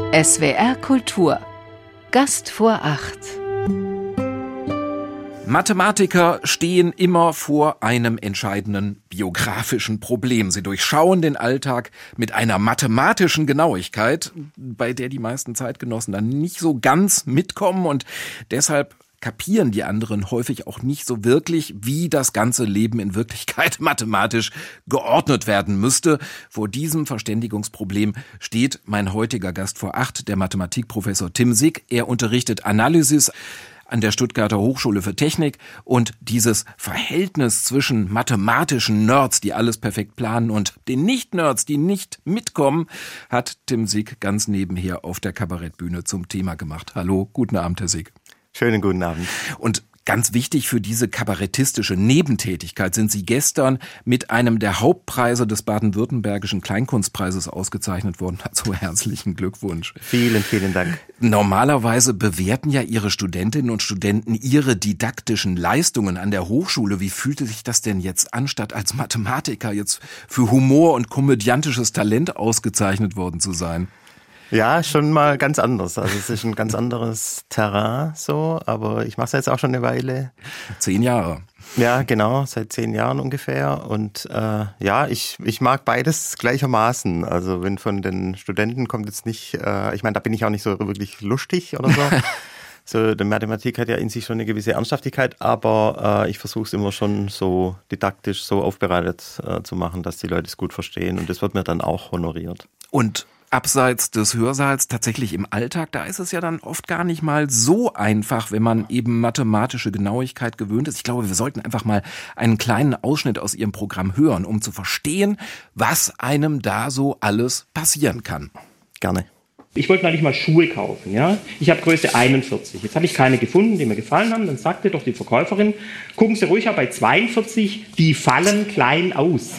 SWR Kultur. Gast vor acht. Mathematiker stehen immer vor einem entscheidenden biografischen Problem. Sie durchschauen den Alltag mit einer mathematischen Genauigkeit, bei der die meisten Zeitgenossen dann nicht so ganz mitkommen, und deshalb kapieren die anderen häufig auch nicht so wirklich, wie das ganze Leben in Wirklichkeit mathematisch geordnet werden müsste. Vor diesem Verständigungsproblem steht mein heutiger Gast vor acht, der Mathematikprofessor Tim Sick. Er unterrichtet Analysis an der Stuttgarter Hochschule für Technik, und dieses Verhältnis zwischen mathematischen Nerds, die alles perfekt planen, und den Nicht-Nerds, die nicht mitkommen, hat Tim Sick ganz nebenher auf der Kabarettbühne zum Thema gemacht. Hallo, guten Abend, Herr Sick. Schönen guten Abend. Und ganz wichtig für diese kabarettistische Nebentätigkeit sind Sie gestern mit einem der Hauptpreise des baden-württembergischen Kleinkunstpreises ausgezeichnet worden. Also herzlichen Glückwunsch. Vielen, vielen Dank. Normalerweise bewerten ja Ihre Studentinnen und Studenten ihre didaktischen Leistungen an der Hochschule. Wie fühlte sich das denn jetzt an, statt als Mathematiker jetzt für Humor und komödiantisches Talent ausgezeichnet worden zu sein? Ja, schon mal ganz anders. Also es ist ein ganz anderes Terrain so, aber ich mache es jetzt auch schon eine Weile. 10 Jahre. Ja, genau, seit 10 Jahren ungefähr. Und ich mag beides gleichermaßen. Also wenn von den Studenten kommt jetzt nicht, ich meine, da bin ich auch nicht so wirklich lustig oder so. So, die Mathematik hat ja in sich schon eine gewisse Ernsthaftigkeit, aber ich versuche es immer schon so didaktisch, so aufbereitet zu machen, dass die Leute es gut verstehen, und das wird mir dann auch honoriert. Und abseits des Hörsaals, tatsächlich im Alltag, da ist es ja dann oft gar nicht mal so einfach, wenn man eben mathematische Genauigkeit gewöhnt ist. Ich glaube, wir sollten einfach mal einen kleinen Ausschnitt aus Ihrem Programm hören, um zu verstehen, was einem da so alles passieren kann. Gerne. Ich wollte neulich mal Schuhe kaufen, ja. Ich habe Größe 41. Jetzt habe ich keine gefunden, die mir gefallen haben. Dann sagte doch die Verkäuferin, gucken Sie ruhig auch bei 42, die fallen klein aus.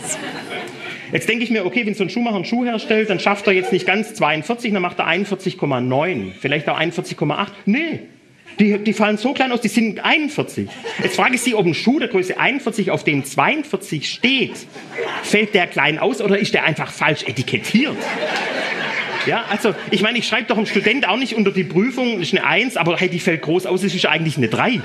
Jetzt denke ich mir, okay, wenn so ein Schuhmacher einen Schuh herstellt, dann schafft er jetzt nicht ganz 42, dann macht er 41,9, vielleicht auch 41,8. Nee, die fallen so klein aus, die sind 41. Jetzt frage ich Sie, ob ein Schuh der Größe 41, auf dem 42 steht, fällt der klein aus oder ist der einfach falsch etikettiert? Ja, also, ich meine, ich schreibe doch einem Student auch nicht unter die Prüfung, ist eine 1, aber hey, die fällt groß aus, es ist eigentlich eine 3.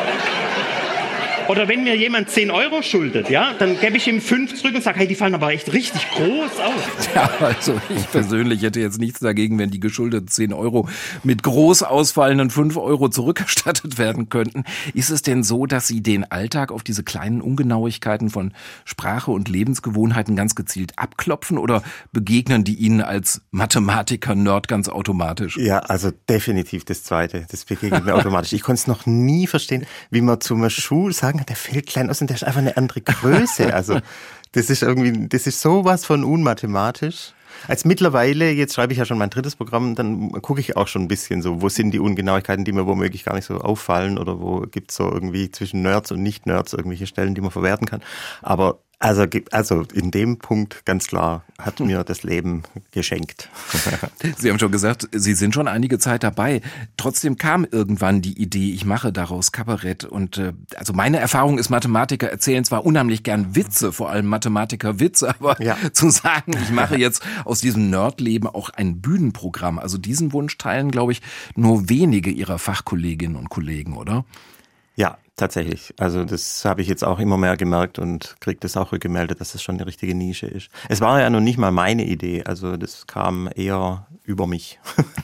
Oder wenn mir jemand 10 Euro schuldet, ja, dann gebe ich ihm 5 zurück und sage, hey, die fallen aber echt richtig groß aus. Ja, also ich persönlich hätte jetzt nichts dagegen, wenn die geschuldeten 10 Euro mit groß ausfallenden 5 Euro zurückerstattet werden könnten. Ist es denn so, dass Sie den Alltag auf diese kleinen Ungenauigkeiten von Sprache und Lebensgewohnheiten ganz gezielt abklopfen, oder begegnen die Ihnen als Mathematiker-Nerd ganz automatisch? Ja, also definitiv das Zweite. Das begegnet mir automatisch. Ich konnte es noch nie verstehen, wie man zum Schuh sagen, der fällt klein aus und der ist einfach eine andere Größe. Also das ist sowas von unmathematisch. Als mittlerweile, jetzt schreibe ich ja schon mein 3. Programm, dann gucke ich auch schon ein bisschen so, wo sind die Ungenauigkeiten, die mir womöglich gar nicht so auffallen, oder wo gibt's so irgendwie zwischen Nerds und Nicht-Nerds irgendwelche Stellen, die man verwerten kann. Aber also in dem Punkt ganz klar hat mir das Leben geschenkt. Sie haben schon gesagt, Sie sind schon einige Zeit dabei. Trotzdem kam irgendwann die Idee, ich mache daraus Kabarett. Und also meine Erfahrung ist, Mathematiker erzählen zwar unheimlich gern Witze, vor allem Mathematiker-Witze, aber ja, zu sagen, ich mache jetzt aus diesem Nerdleben auch ein Bühnenprogramm. Also diesen Wunsch teilen, glaube ich, nur wenige Ihrer Fachkolleginnen und Kollegen, oder? Ja, tatsächlich. Also das habe ich jetzt auch immer mehr gemerkt und kriege das auch rückgemeldet, dass das schon eine richtige Nische ist. Es war ja noch nicht mal meine Idee, also das kam eher über mich.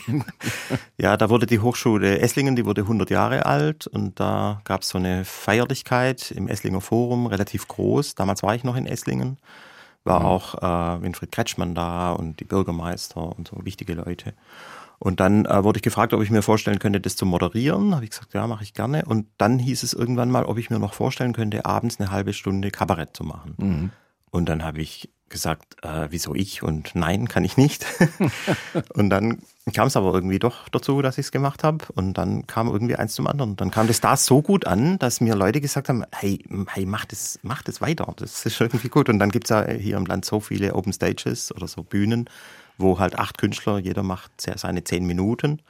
Ja, da wurde die Hochschule Esslingen, die wurde 100 Jahre alt, und da gab es so eine Feierlichkeit im Esslinger Forum, relativ groß. Damals war ich noch in Esslingen, war auch Winfried Kretschmann da und die Bürgermeister und so wichtige Leute. Und dann wurde ich gefragt, ob ich mir vorstellen könnte, das zu moderieren. Habe ich gesagt, ja, mache ich gerne. Und dann hieß es irgendwann mal, ob ich mir noch vorstellen könnte, abends eine halbe Stunde Kabarett zu machen. Mhm. Und dann habe ich gesagt, wieso ich? Und nein, kann ich nicht. Und dann kam es aber irgendwie doch dazu, dass ich es gemacht habe. Und dann kam irgendwie eins zum anderen. Dann kam das da so gut an, dass mir Leute gesagt haben, hey, mach das weiter. Das ist irgendwie gut. Und dann gibt's ja hier im Land so viele Open Stages oder so Bühnen, wo halt 8 Künstler, jeder macht seine 10 Minuten.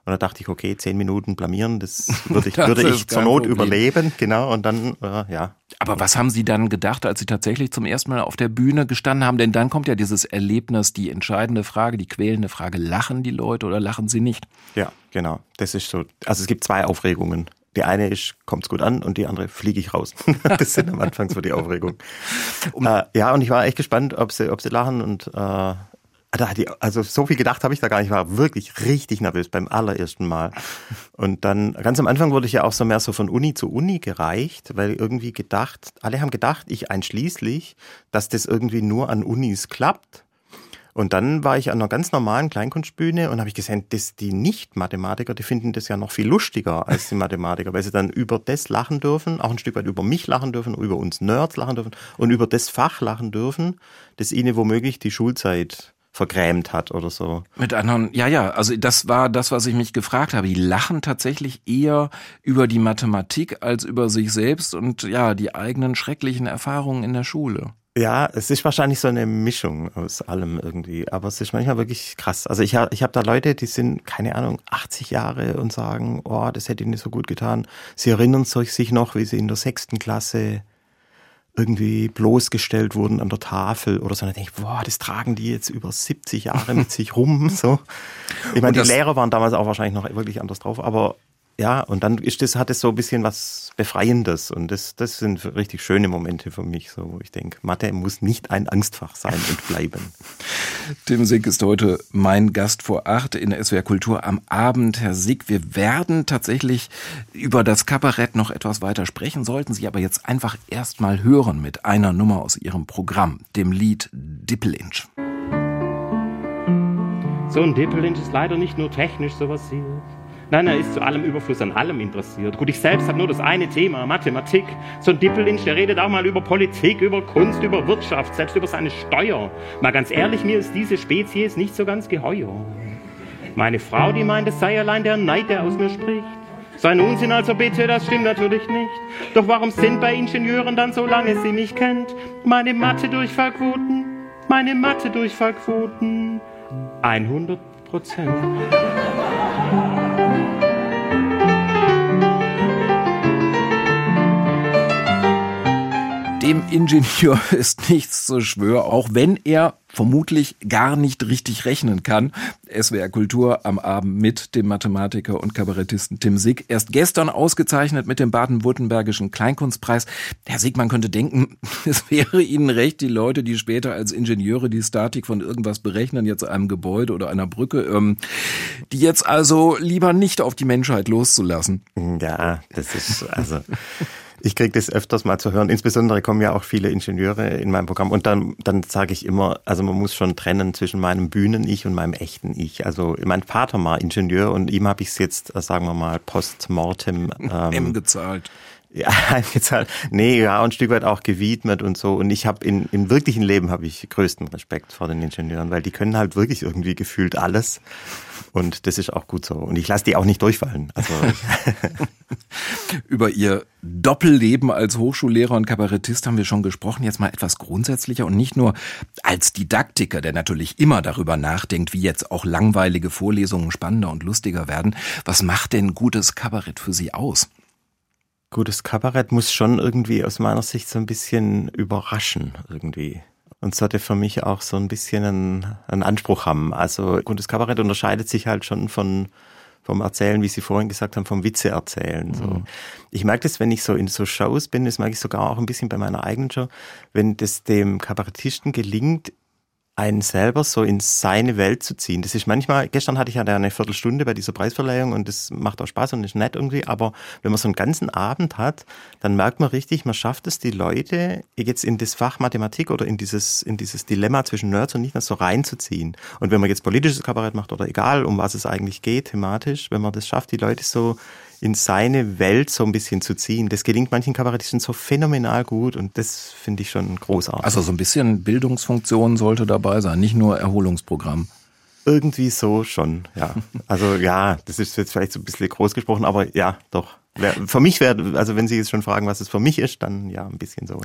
Und da dachte ich, okay, 10 Minuten blamieren, das würde ich zur Not überleben, genau, und dann, ja. Aber was haben Sie dann gedacht, als Sie tatsächlich zum ersten Mal auf der Bühne gestanden haben? Denn dann kommt ja dieses Erlebnis, die entscheidende Frage, die quälende Frage, lachen die Leute oder lachen sie nicht? Ja, genau, das ist so, also es gibt 2 Aufregungen. Die eine ist, kommt's gut an, und die andere, fliege ich raus. Das sind am Anfang so die Aufregungen. Ja, und ich war echt gespannt, ob sie lachen, und also so viel gedacht habe ich da gar nicht. Ich war wirklich richtig nervös beim allerersten Mal. Und dann, ganz am Anfang wurde ich ja auch so mehr so von Uni zu Uni gereicht, weil irgendwie alle haben gedacht, ich einschließlich, dass das irgendwie nur an Unis klappt. Und dann war ich an einer ganz normalen Kleinkunstbühne und habe ich gesehen, dass die Nicht-Mathematiker, die finden das ja noch viel lustiger als die Mathematiker, weil sie dann über das lachen dürfen, auch ein Stück weit über mich lachen dürfen, über uns Nerds lachen dürfen und über das Fach lachen dürfen, das ihnen womöglich die Schulzeit vergrämt hat oder so. Mit anderen, ja, also das war das, was ich mich gefragt habe. Die lachen tatsächlich eher über die Mathematik als über sich selbst und ja, die eigenen schrecklichen Erfahrungen in der Schule. Ja, es ist wahrscheinlich so eine Mischung aus allem irgendwie, aber es ist manchmal wirklich krass. Also ich hab da Leute, die sind, keine Ahnung, 80 Jahre und sagen, oh, das hätte ihnen so gut getan. Sie erinnern sich noch, wie sie in der 6. Klasse irgendwie bloßgestellt wurden an der Tafel oder so. Und dann denke ich, boah, das tragen die jetzt über 70 Jahre mit sich rum. So. Ich meine, die Lehrer waren damals auch wahrscheinlich noch wirklich anders drauf, aber ja, und dann hat es so ein bisschen was Befreiendes, und das sind richtig schöne Momente für mich, so, wo ich denke, Mathe muss nicht ein Angstfach sein und bleiben. Tim Sick ist heute mein Gast vor 8 in der SWR Kultur am Abend. Herr Sick, wir werden tatsächlich über das Kabarett noch etwas weiter sprechen, sollten Sie aber jetzt einfach erst mal hören mit einer Nummer aus Ihrem Programm, dem Lied Dippelinch. So ein Dippelinch ist leider nicht nur technisch so versiert. Nein, er ist zu allem Überfluss an allem interessiert. Gut, ich selbst habe nur das eine Thema, Mathematik. So ein Dippelinch, der redet auch mal über Politik, über Kunst, über Wirtschaft, selbst über seine Steuer. Mal ganz ehrlich, mir ist diese Spezies nicht so ganz geheuer. Meine Frau, die meint, es sei allein der Neid, der aus mir spricht. So ein Unsinn also bitte, das stimmt natürlich nicht. Doch warum sind bei Ingenieuren dann, solange sie mich kennt, meine Mathe-Durchfallquoten 100%. Dem Ingenieur ist nichts zu schwör, auch wenn er vermutlich gar nicht richtig rechnen kann. SWR Kultur am Abend mit dem Mathematiker und Kabarettisten Tim Sick. Erst gestern ausgezeichnet mit dem Baden-Württembergischen Kleinkunstpreis. Herr Sick, man könnte denken, es wäre Ihnen recht, die Leute, die später als Ingenieure die Statik von irgendwas berechnen, jetzt einem Gebäude oder einer Brücke, die jetzt also lieber nicht auf die Menschheit loszulassen. Ja, das ist also... Ich kriege das öfters mal zu hören. Insbesondere kommen ja auch viele Ingenieure in meinem Programm. Und dann sage ich immer, also man muss schon trennen zwischen meinem Bühnen-Ich und meinem echten Ich. Also mein Vater war Ingenieur und ihm habe ich es jetzt, sagen wir mal, postmortem gezahlt. Ja, gezahlt. Nee, ja, und ein Stück weit auch gewidmet und so. Und ich habe im wirklichen Leben habe ich größten Respekt vor den Ingenieuren, weil die können halt wirklich irgendwie gefühlt alles. Und das ist auch gut so. Und ich lasse die auch nicht durchfallen. Also über Ihr Doppelleben als Hochschullehrer und Kabarettist haben wir schon gesprochen. Jetzt mal etwas grundsätzlicher und nicht nur als Didaktiker, der natürlich immer darüber nachdenkt, wie jetzt auch langweilige Vorlesungen spannender und lustiger werden. Was macht denn gutes Kabarett für Sie aus? Gutes Kabarett muss schon irgendwie aus meiner Sicht so ein bisschen überraschen irgendwie. Und sollte für mich auch so ein bisschen einen Anspruch haben. Also gutes Kabarett unterscheidet sich halt schon vom Erzählen, wie Sie vorhin gesagt haben, vom Witze erzählen. So. Ich merke das, wenn ich so in so Shows bin, das merke ich sogar auch ein bisschen bei meiner eigenen Show, wenn das dem Kabarettisten gelingt, einen selber so in seine Welt zu ziehen. Das ist manchmal, gestern hatte ich ja eine Viertelstunde bei dieser Preisverleihung und das macht auch Spaß und ist nett irgendwie, aber wenn man so einen ganzen Abend hat, dann merkt man richtig, man schafft es, die Leute jetzt in das Fach Mathematik oder in dieses Dilemma zwischen Nerds und nicht so reinzuziehen. Und wenn man jetzt politisches Kabarett macht oder egal, um was es eigentlich geht, thematisch, wenn man das schafft, die Leute so in seine Welt so ein bisschen zu ziehen. Das gelingt manchen Kabarettisten so phänomenal gut und das finde ich schon großartig. Also so ein bisschen Bildungsfunktion sollte dabei sein, nicht nur Erholungsprogramm. Irgendwie so schon, ja. Also ja, das ist jetzt vielleicht so ein bisschen groß gesprochen, aber ja, doch. Für mich wäre, also wenn Sie jetzt schon fragen, was es für mich ist, dann ja, ein bisschen so, ja.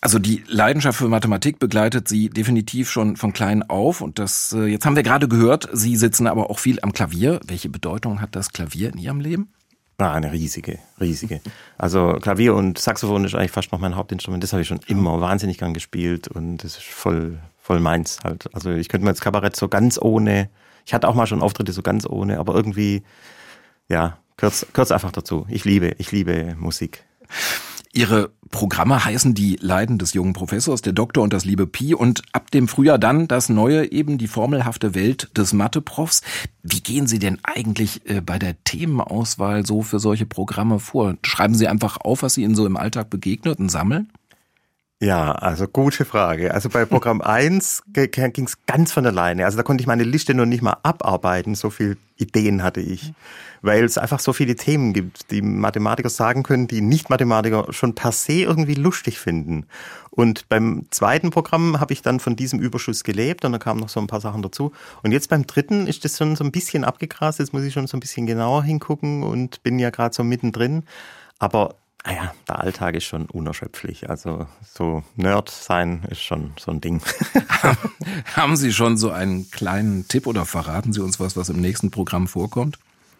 Also die Leidenschaft für Mathematik begleitet Sie definitiv schon von klein auf. Und das, jetzt haben wir gerade gehört, Sie sitzen aber auch viel am Klavier. Welche Bedeutung hat das Klavier in Ihrem Leben? Eine riesige. Also Klavier und Saxophon ist eigentlich fast noch mein Hauptinstrument. Das habe ich schon immer wahnsinnig gern gespielt und das ist voll meins halt. Also ich könnte mir jetzt Kabarett so ganz ohne, ich hatte auch mal schon Auftritte so ganz ohne, aber irgendwie, ja, gehört einfach dazu. Ich liebe Musik. Ihre Programme heißen die Leiden des jungen Professors, der Doktor und das liebe Pi und ab dem Frühjahr dann das neue, eben die formelhafte Welt des Mathe-Profs. Wie gehen Sie denn eigentlich bei der Themenauswahl so für solche Programme vor? Schreiben Sie einfach auf, was Sie Ihnen so im Alltag begegnet und sammeln? Ja, also gute Frage. Also bei Programm 1 ging es ganz von alleine. Also da konnte ich meine Liste noch nicht mal abarbeiten, so viele Ideen hatte ich. Weil es einfach so viele Themen gibt, die Mathematiker sagen können, die Nicht-Mathematiker schon per se irgendwie lustig finden. Und beim zweiten Programm habe ich dann von diesem Überschuss gelebt und da kamen noch so ein paar Sachen dazu. Und jetzt beim dritten ist das schon so ein bisschen abgegrast, jetzt muss ich schon so ein bisschen genauer hingucken und bin ja gerade so mittendrin. Aber naja, der Alltag ist schon unerschöpflich. Also so Nerd sein ist schon so ein Ding. Haben Sie schon so einen kleinen Tipp oder verraten Sie uns was im nächsten Programm vorkommt?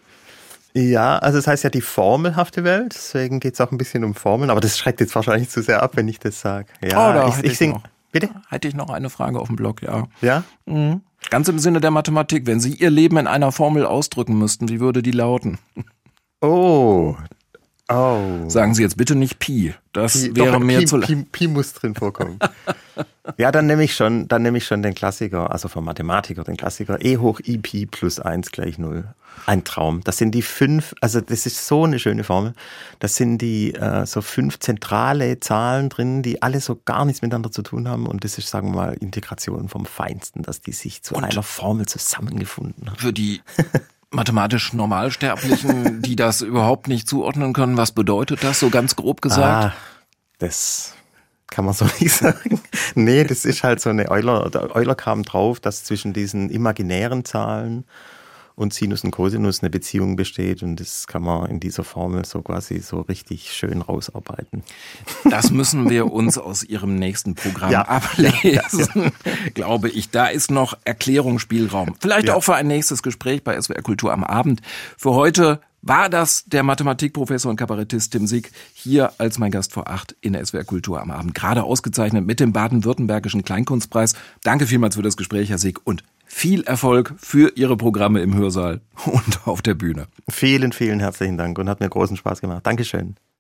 Ja, also es heißt ja die formelhafte Welt, deswegen geht es auch ein bisschen um Formeln, aber das schreckt jetzt wahrscheinlich zu sehr ab, wenn ich das sage. Ja, ich sing. Bitte? Hätte ich noch eine Frage auf dem Blog, ja. Ja? Mhm. Ganz im Sinne der Mathematik, wenn Sie Ihr Leben in einer Formel ausdrücken müssten, wie würde die lauten? Oh. Sagen Sie jetzt bitte nicht Pi. Das wäre mir zu leicht. Pi muss drin vorkommen. Ja, dann nehme ich schon den Klassiker, also vom Mathematiker, den Klassiker E hoch I Pi plus 1 gleich 0. Ein Traum. Das sind die 5, also das ist so eine schöne Formel. Das sind die so 5 zentrale Zahlen drin, die alle so gar nichts miteinander zu tun haben. Und das ist, sagen wir mal, Integration vom Feinsten, dass die sich zu einer Formel zusammengefunden haben. Für die mathematisch Normalsterblichen, die das überhaupt nicht zuordnen können, was bedeutet das, so ganz grob gesagt? Das kann man so nicht sagen. Nee, das ist halt so eine Euler kam drauf, dass zwischen diesen imaginären Zahlen und Sinus und Cosinus eine Beziehung besteht und das kann man in dieser Formel so quasi so richtig schön rausarbeiten. Das müssen wir uns aus Ihrem nächsten Programm ablesen, glaube ich. Da ist noch Erklärungsspielraum. Vielleicht auch für ein nächstes Gespräch bei SWR Kultur am Abend. Für heute war das der Mathematikprofessor und Kabarettist Tim Sick hier als mein Gast vor 8 in der SWR Kultur am Abend. Gerade ausgezeichnet mit dem Baden-Württembergischen Kleinkunstpreis. Danke vielmals für das Gespräch, Herr Sick, und viel Erfolg für Ihre Programme im Hörsaal und auf der Bühne. Vielen, vielen herzlichen Dank und hat mir großen Spaß gemacht. Dankeschön.